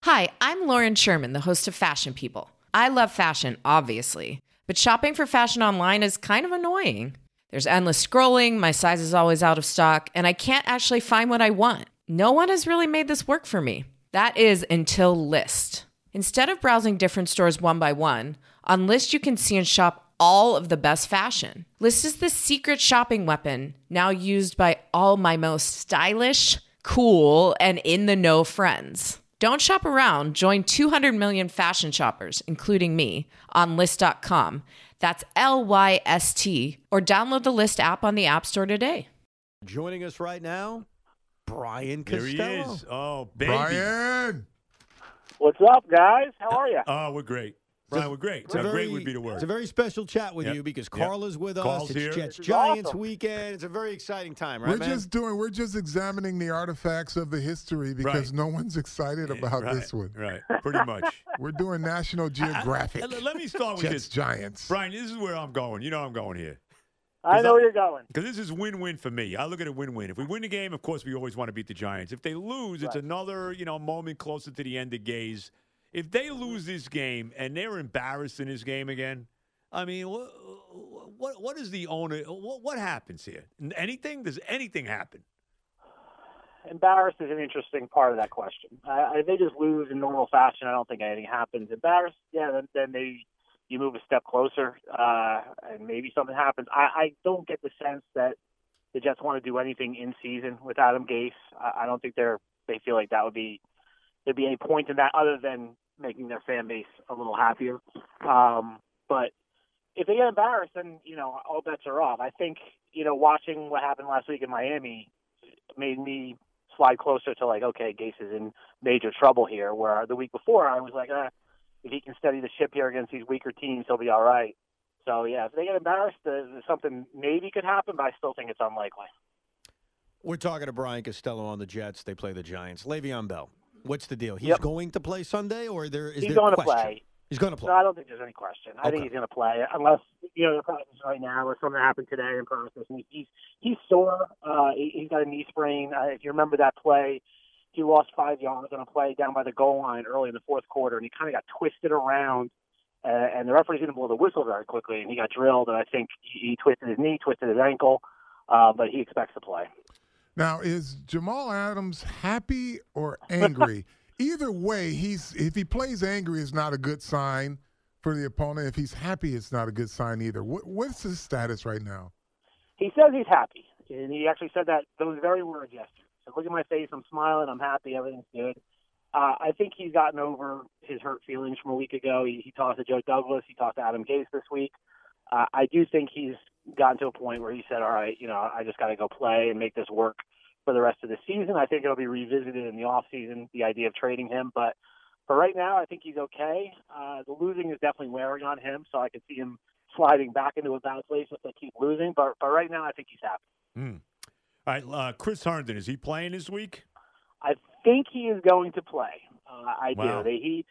Hi, I'm Lauren Sherman, the host of Fashion People. I love fashion, obviously, but shopping for fashion online is kind of annoying. There's endless scrolling, my size is always out of stock, and I can't actually find what I want. No one has really made this work for me. That is until Lyst. Instead of browsing different stores one by one, on Lyst you can see and shop all of the best fashion. Lyst is the secret shopping weapon now used by all my most stylish, cool, and in-the-know friends. Don't shop around. Join 200 million fashion shoppers, including me, on Lyst.com. That's Lyst, or download the Lyst app on the App Store today. Joining us right now, Brian There Costello. he is. Oh, baby. Brian! What's up, guys? How are you? Oh, we're great. Brian, we're great. Great would be the word. It's a very special chat with Yep. you because Yep. Carla's with us. Carl's It's here. Jets This is Giants awesome. weekend. It's a very exciting time, right, We're just examining the artifacts of the history because Right. no one's excited about right, this one. Right, pretty much. We're doing National Geographic. Let me start with Jets this. Giants. Brian, this is where I'm going. You know I'm going here. I know where you're going. Because this is win-win for me. I look at it win-win. If we win the game, of course, we always want to beat the Giants. If they lose, it's Right. another, moment closer to the end of gaze. If they lose this game and they're embarrassed in this game again, I mean, what is the owner? What happens here? Anything? Does anything happen? Embarrassed is an interesting part of that question. If they just lose in normal fashion, I don't think anything happens. Embarrassed, yeah, then maybe you move a step closer and maybe something happens. I don't get the sense that the Jets want to do anything in season with Adam Gase. I don't think they feel like there'd be any point in that other than making their fan base a little happier. But if they get embarrassed, then, all bets are off. I think, watching what happened last week in Miami made me slide closer to okay, Gase is in major trouble here, where the week before I was like, if he can steady the ship here against these weaker teams, he'll be all right. So, yeah, if they get embarrassed, something maybe could happen, but I still think it's unlikely. We're talking to Brian Costello on the Jets. They play the Giants. Le'Veon Bell, what's the deal? He's Yep. going to play Sunday, or is He's there going to question? play. He's going to play. No, I don't think there's any question. I Okay. think he's going to play unless they're practicing right now or something happened today in practice. And he's sore. He's got a knee sprain. If you remember that play, he lost 5 yards on a play down by the goal line early in the fourth quarter, and he kind of got twisted around. And the referee's going to blow the whistle very quickly, and he got drilled. And I think he twisted his knee, twisted his ankle, but he expects to play. Now, is Jamal Adams happy or angry? Either way, if he plays angry, it's not a good sign for the opponent. If he's happy, it's not a good sign either. What's his status right now? He says he's happy, and he actually said those very words yesterday. So look at my face, I'm smiling, I'm happy, everything's good. I think he's gotten over his hurt feelings from a week ago. He talked to Joe Douglas, he talked to Adam Gase this week. I do think he's gotten to a point where he said, all right, I just got to go play and make this work for the rest of the season. I think it'll be revisited in the offseason, the idea of trading him. But for right now, I think he's okay. The losing is definitely wearing on him, so I could see him sliding back into a bad place if they keep losing. But right now, I think he's happy. All right, Chris Herndon, is he playing this week? I think he is going to play. I Wow. do.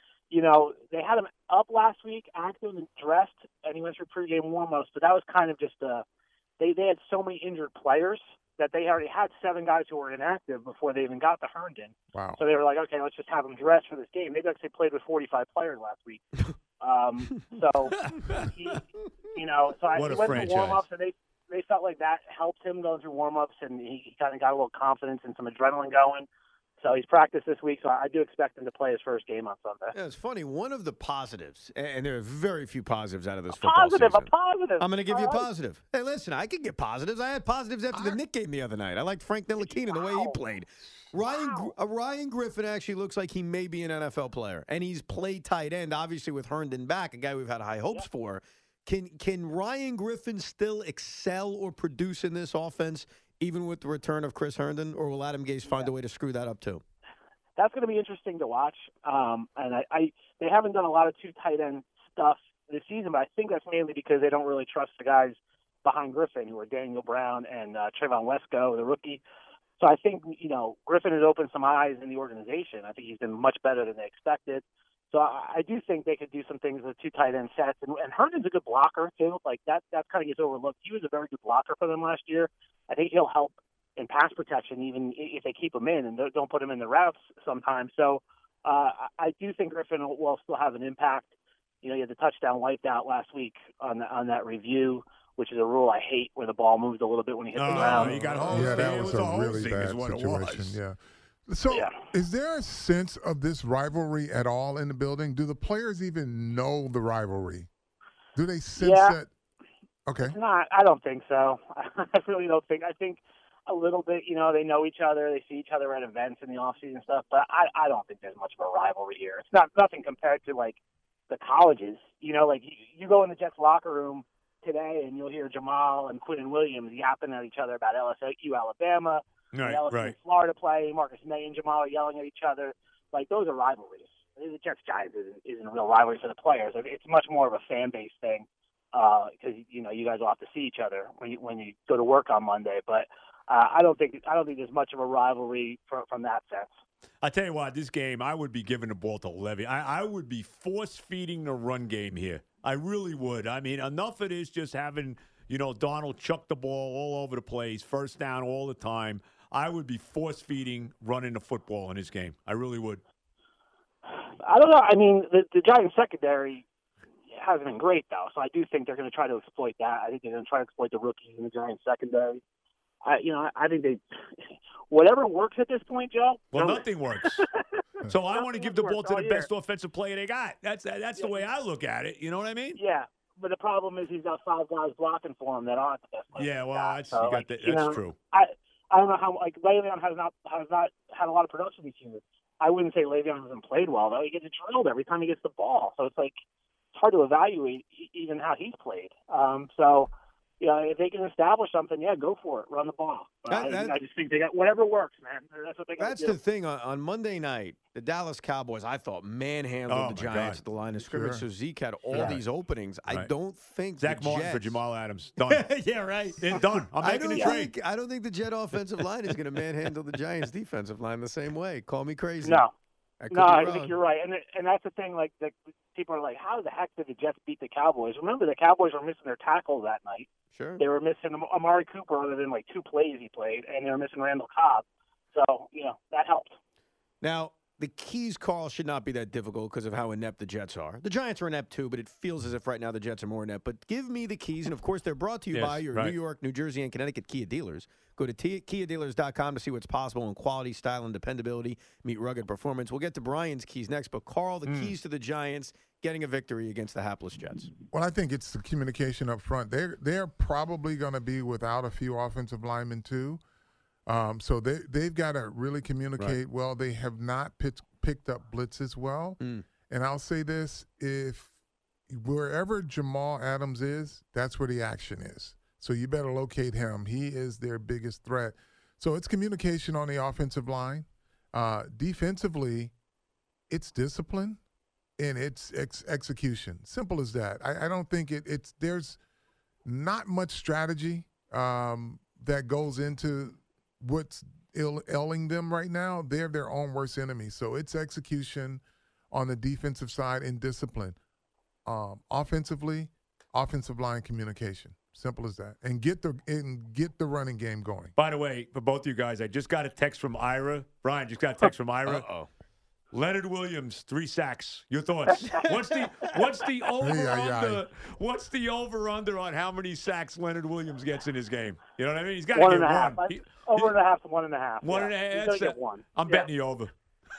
They had him up last week, active and dressed, and he went through pregame warm-ups. But that was kind of just they had so many injured players that they already had 7 guys who were inactive before they even got to Herndon. Wow. So they were like, okay, let's just have him dressed for this game. They actually played with 45 players last week. So he What a went franchise. through warm-ups, and they felt like that helped him going through warm-ups, and he kind of got a little confidence and some adrenaline going. So he's practiced this week, so I do expect him to play his first game on Sunday. Yeah, it's funny. One of the positives, and there are very few positives out of this football Positive, season. a positive. I'm going to give you a All right. positive. Hey, listen, I can get positives. I had positives after the Knick game the other night. I liked Frank Ntilikina the way he played. Ryan Griffin actually looks like he may be an NFL player, and he's played tight end, obviously with Herndon back, a guy we've had high hopes for. Can Ryan Griffin still excel or produce in this offense, even with the return of Chris Herndon, or will Adam Gase find a way to screw that up too? That's going to be interesting to watch. And they haven't done a lot of 2 tight end stuff this season, but I think that's mainly because they don't really trust the guys behind Griffin, who are Daniel Brown and Trayvon Wesco, the rookie. So I think, Griffin has opened some eyes in the organization. I think he's been much better than they expected. So I do think they could do some things with 2 tight end sets. And Herndon's a good blocker, too. Like, that kind of gets overlooked. He was a very good blocker for them last year. I think he'll help in pass protection, even if they keep him in and don't put him in the routes sometimes. So I do think Griffin will still have an impact. You know, he had the touchdown wiped out last week on that review, which is a rule I hate, where the ball moves a little bit when he hits the ground. You got hosing. Yeah, that It was was a really hosing bad is what it situation. was. Yeah. So, Yeah. is there a sense of this rivalry at all in the building? Do the players even know the rivalry? Do they sense that? Okay. It's not. I don't think so. I really don't think. I think a little bit. You know, they know each other. They see each other at events in the offseason and stuff. But I don't think there's much of a rivalry here. It's nothing compared to like the colleges. You know, like you go in the Jets locker room today and you'll hear Jamal and Quinn Williams yapping at each other about LSU, Alabama, LSU, Florida play. Marcus May and Jamal are yelling at each other. Like, those are rivalries. The Jets Giants isn't a real rivalry for the players. It's much more of a fan base thing because you know you guys will have to see each other when you go to work on Monday. But I don't think there's much of a rivalry from that sense. I tell you what, this game, I would be giving the ball to Levy. I would be force-feeding the run game here. I really would. I mean, enough of this just having, you know, Donald chuck the ball all over the place, first down all the time. I would be force-feeding running the football in this game. I really would. I don't know. I mean, the Giants secondary hasn't been great, though, so I do think they're going to try to exploit that. I think they're going to try to exploit the rookies in the Giants secondary. I think whatever works at this point, Joe. Well, nothing works. So I want to give the ball to the best offensive player they got. That's the way I look at it. You know what I mean? Yeah, but the problem is he's got 5 guys blocking for him that aren't the best players. Yeah, well, that's true. I don't know how Le'Veon has not had a lot of production this year. I wouldn't say Le'Veon hasn't played well though. He gets drilled every time he gets the ball, so it's like it's hard to evaluate even how he's played. So. Yeah, if they can establish something, yeah, go for it. Run the ball. I just think they got whatever works, man. That's what they got to do. That's the thing. On Monday night, the Dallas Cowboys, I thought, manhandled the Giants at the line of scrimmage. So Zeke had all these openings. Right. I don't think Zach Martin Jets, for Jamal Adams. Done. Yeah, right. Done. I'm making a trade. I don't think the Jet offensive line is going to manhandle the Giants defensive line the same way. Call me crazy. No, I think you're right. And that's the thing. Like, people are like, how the heck did the Jets beat the Cowboys? Remember, the Cowboys were missing their tackles that night. Sure. They were missing Amari Cooper other than like 2 plays he played, and they were missing Randall Cobb. So, that helped. Now, the keys call should not be that difficult because of how inept the Jets are. The Giants are inept too, but it feels as if right now the Jets are more inept. But give me the keys, and of course they're brought to you by your New York, New Jersey, and Connecticut Kia dealers. Go to KiaDealers.com to see what's possible in quality, style, and dependability. Meet rugged performance. We'll get to Brian's keys next, but Carl, the keys to the Giants getting a victory against the hapless Jets. Well, I think it's the communication up front. They're probably going to be without a few offensive linemen too. So they've got to really communicate well. They have not picked up blitzes well. And I'll say this, if wherever Jamal Adams is, that's where the action is. So you better locate him. He is their biggest threat. So it's communication on the offensive line. Defensively, it's discipline and it's execution. Simple as that. I don't think there's not much strategy that goes into what's ailing them right now. They're their own worst enemy. So it's execution on the defensive side and discipline. Offensively, offensive line communication. Simple as that. And get the running game going. By the way, for both you guys, I just got a text from Ira. Brian just got a text from Ira. Uh-oh. Leonard Williams, 3 sacks. Your thoughts? What's the over-under? What's the over-under on how many sacks Leonard Williams gets in his game? You know what I mean? He's got to get 1. Over and a half to 1.5. 1.5. He's going to get 1. I'm betting the over.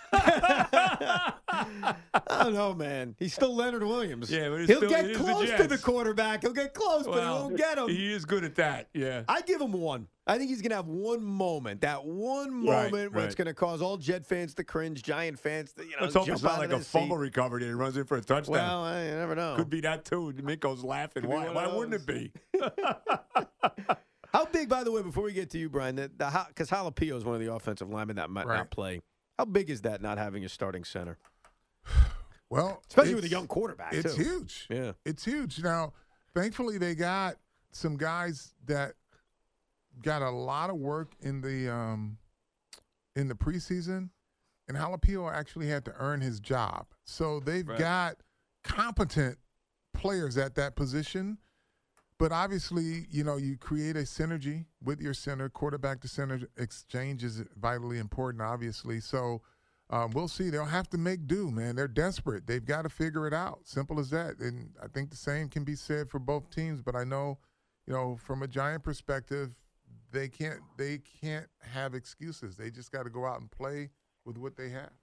I don't know, man. He's still Leonard Williams. Yeah, but he'll get close to the quarterback. He'll get close, but he won't get him. He is good at that. Yeah, I give him 1. I think he's going to have one moment. That one moment where it's going to cause all Jet fans to cringe, Giant fans to let's hope it's not like a fumble recovery and he runs in for a touchdown. Well, you never know. Could be that too. Minko's laughing. Why wouldn't it be? How big, by the way, before we get to you, Brian, because Jalapeno is one of the offensive linemen that might not play. How big is that not having a starting center? Well, especially with a young quarterback. It's huge. Yeah, it's huge. Now, thankfully, they got some guys that got a lot of work in the preseason, and Jalapeno actually had to earn his job. So they've got competent players at that position. But obviously, you create a synergy with your center. Quarterback to center exchange is vitally important, obviously. So we'll see. They'll have to make do, man. They're desperate. They've got to figure it out. Simple as that. And I think the same can be said for both teams. But I know, from a Giant perspective, they can't have excuses. They just got to go out and play with what they have.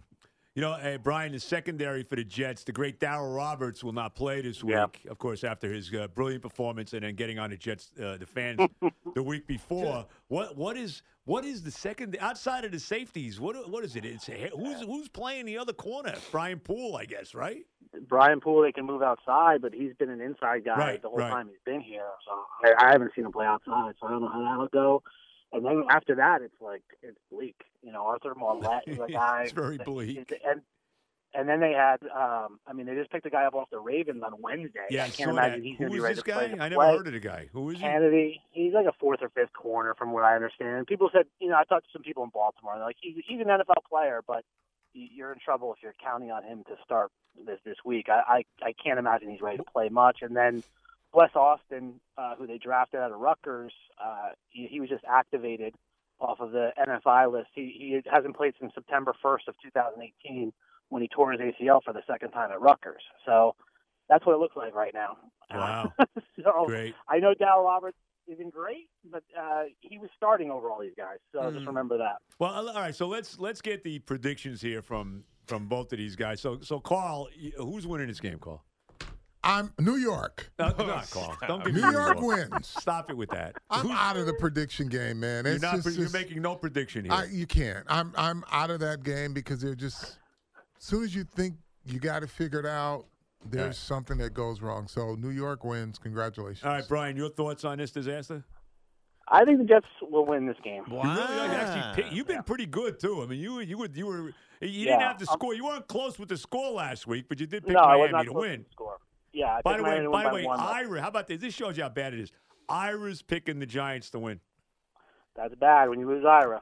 Hey, Brian, the secondary for the Jets, the great Darryl Roberts will not play this week, of course, after his brilliant performance and then getting on the Jets, the fans, the week before. What is the second outside of the safeties? What is it? It's who's playing the other corner? Brian Poole, I guess, right? Brian Poole, they can move outside, but he's been an inside guy the whole time he's been here. So I haven't seen him play outside, so I don't know how that'll go. And then after that, it's bleak. Arthur Marlette is a guy. It's very bleak. And then they had, they just picked a guy up off the Ravens on Wednesday. Yeah, I can't imagine he's going to be ready to play. I never heard of the guy. Who is he? Kennedy. He's like a fourth or fifth corner, from what I understand. People said, I talked to some people in Baltimore. They're like, he's an NFL player, but you're in trouble if you're counting on him to start this week. I can't imagine he's ready to play much. And then Wes Austin, who they drafted out of Rutgers, he was just activated off of the NFI list. He hasn't played since September 1st of 2018 when he tore his ACL for the second time at Rutgers. So that's what it looks like right now. Wow. So great. I know Darryl Roberts isn't great, but he was starting over all these guys. So just remember that. Well, all right. So let's get the predictions here from both of these guys. So Carl, who's winning this game, Carl? I'm New York. No, come on, Carl. Don't give me New York wins. Stop it with that. I'm out of the prediction game, man. You're making no prediction here. You can't. I'm out of that game because they're just. As soon as you think you got it figured out, there's something that goes wrong. So New York wins. Congratulations. All right, Brian, your thoughts on this disaster? I think the Jets will win this game. Wow. You've been pretty good too. I mean, you didn't have to score. You weren't close with the score last week, but you did pick Miami to win. Score. Yeah. By the way, Ira, how about this? This shows you how bad it is. Ira's picking the Giants to win. That's bad when you lose Ira.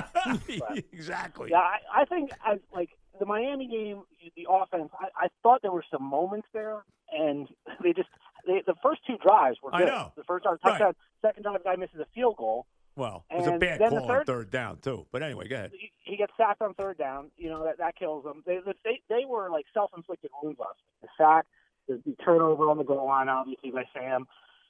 Exactly. Yeah, I think the Miami game, the offense. I thought there were some moments there, and the first two drives were good. I know. The first drive, touchdown. Second drive, the guy misses a field goal. Well, it was a bad call on third down too. But anyway, go ahead. He gets sacked on third down. That kills them. They were like self-inflicted wounds last week. The sack, the turnover on the goal line, obviously by Sam.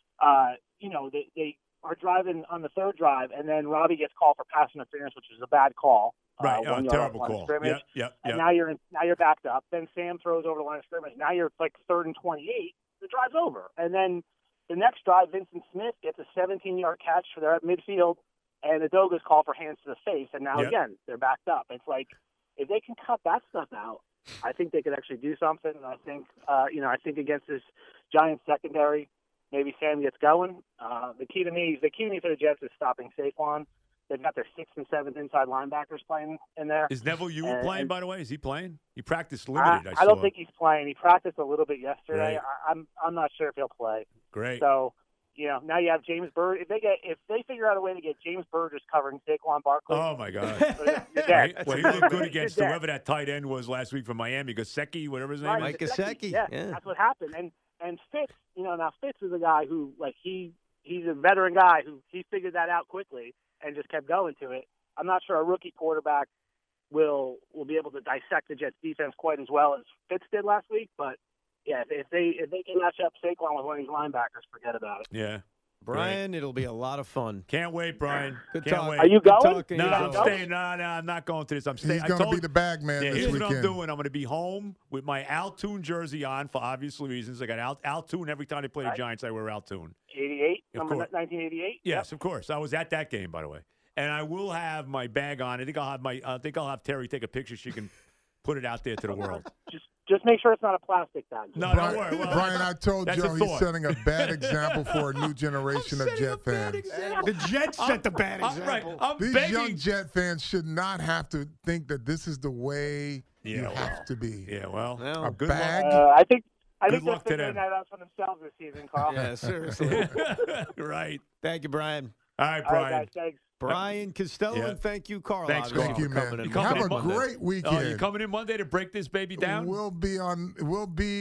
They are driving on the third drive, and then Robbie gets called for pass interference, which is a bad call. Right, terrible call. Yep. And now you're backed up. Then Sam throws over the line of scrimmage. Now you're like 3rd and 28. The drive's over. And then the next drive, Vincent Smith gets a 17-yard catch for their midfield, and Udoka's called for hands to the face. And now again, they're backed up. It's like if they can cut that stuff out, I think they could actually do something. And I think against this Giants secondary, maybe Sam gets going. The key to me for the Jets is stopping Saquon. They've got their 6th and 7th inside linebackers playing in there. Is Neville Ewing playing, by the way? Is he playing? He practiced limited, I don't think he's playing. He practiced a little bit yesterday. Right. I'm not sure if he'll play. Great. So, now you have James Byrd. If they figure out a way to get James Burgess covering Saquon Barkley. Oh my God. You're dead. Well, he looked good against whoever that tight end was last week from Miami, Gesicki, whatever his name is. Mike Gesicki. Yeah, that's what happened. And Fitz, now Fitz is a guy who he's a veteran guy who he figured that out quickly and just kept going to it. I'm not sure a rookie quarterback will be able to dissect the Jets defense quite as well as Fitz did last week, but yeah, if they can match up Saquon with one of these linebackers, forget about it. Yeah. Brian, it'll be a lot of fun. Can't wait, Brian. Good Can't talk. wait. Are you going? No, I'm staying. No, I'm not going to this. I'm staying. He's going to be the bag man this here's weekend. What I'm doing. I'm going to be home with my Altoon jersey on for obvious reasons. I got Altoon every time they play the Giants. I wear Altoon. 88, number 1988. Yes, of course. I was at that game, by the way, and I will have my bag on. I think I'll have Terry take a picture. She can put it out there to the world. Just make sure it's not a plastic bag. No, Brian, don't worry. Well, Brian, I told that's Joe a he's thought. setting a bad example for a new generation of Jet fans. The Jets set the bad example. Right. I'm These begging. young Jet fans should not have to think that this is the way you have to be. Yeah, well, A good bag. I think Good they're luck to figuring them. that out for themselves this season, Carl. Yeah, seriously. luck. Right. Thank you, Brian. All right, All Brian. right, guys, thanks. Brian Costello, Yeah. and thank you, Carl. Thanks, obviously, Thank you, for man. coming in. Have a Monday. great weekend. You coming in Monday to break this baby down? We'll be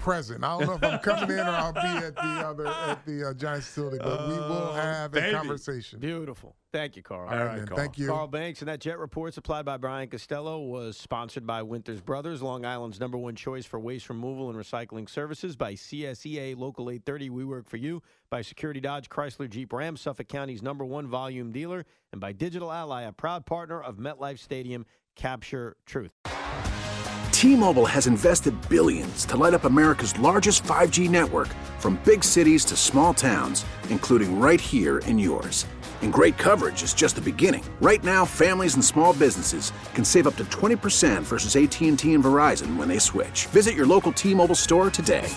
present. I don't know if I'm coming in or I'll be at the Giants facility, but we will have a conversation. Beautiful. Thank you, Carl. All right, man. Thank you. Carl Banks, and that Jet Report supplied by Brian Costello was sponsored by Winters Brothers, Long Island's #1 choice for waste removal and recycling services, by CSEA Local 830, We Work For You, by Security Dodge Chrysler Jeep Ram, Suffolk County's #1 volume dealer, and by Digital Ally, a proud partner of MetLife Stadium. Capture truth. T-Mobile has invested billions to light up America's largest 5G network, from big cities to small towns, including right here in yours. And great coverage is just the beginning. Right now, families and small businesses can save up to 20% versus AT&T and Verizon when they switch. Visit your local T-Mobile store today.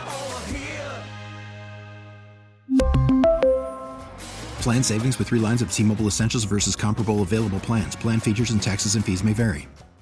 Plan savings with 3 lines of T-Mobile Essentials versus comparable available plans. Plan features and taxes and fees may vary.